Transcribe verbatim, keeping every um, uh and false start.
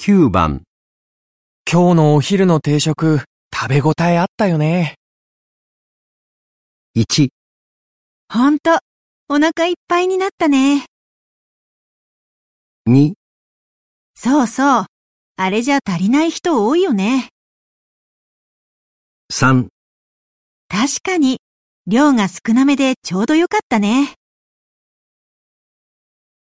きゅうばん。 今日のお昼の定食、食べ応えあったよね。 いち、 ほんと、お腹いっぱいになったね。 に、 そうそう。あれじゃ足りない人多いよね。 さん、 確かに、量が少なめでちょうどよかったね。